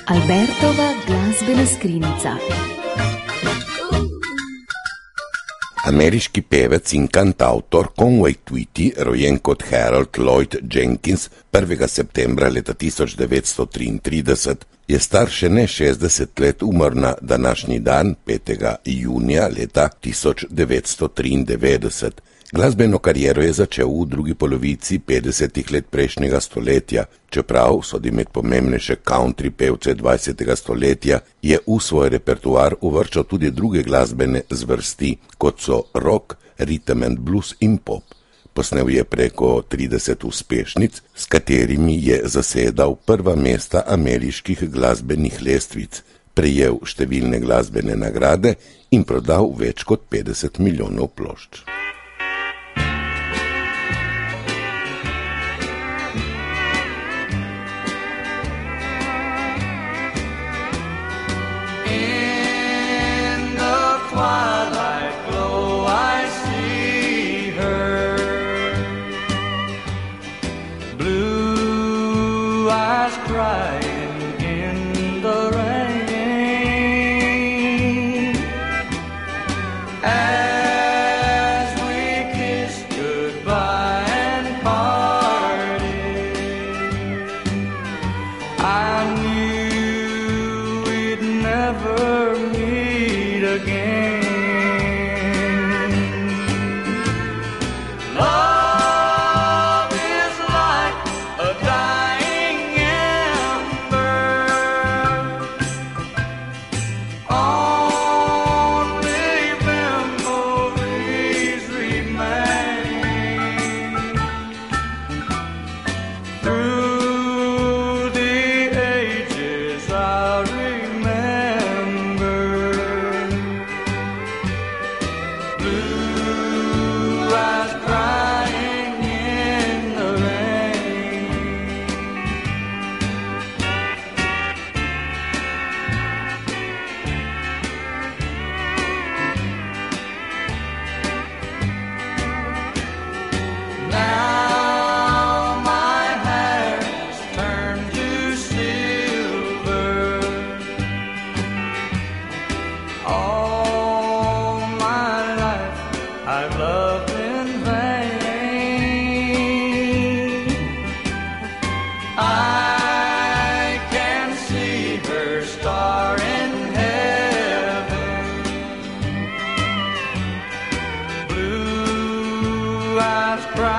Albertova glasbena skrinjica. Ameriški pevec in kantautor Conway Twitty, rojen kot Harold Lloyd Jenkins 1. septembra leta 1933, je star še ne 60 let, umrl na današnji dan, 5. junija leta 1993. Glasbeno kariero je začel v drugi polovici 50. let prejšnjega stoletja, čeprav sodi med pomembnejše country pevce 20. stoletja, je v svoj repertoar uvrščal tudi druge glasbene zvrsti, kot so rock, rhythm and blues in pop. Posnel je preko 30 uspešnic, s katerimi je zasedal prva mesta ameriških glasbenih lestvic, prejel številne glasbene nagrade in prodal več kot 50 milijonov plošč. Crying in the rain as we kissed goodbye and parted. I knew we'd never meet again. Love is like a I've loved in vain. I can see her star in heaven. Blue eyes cry.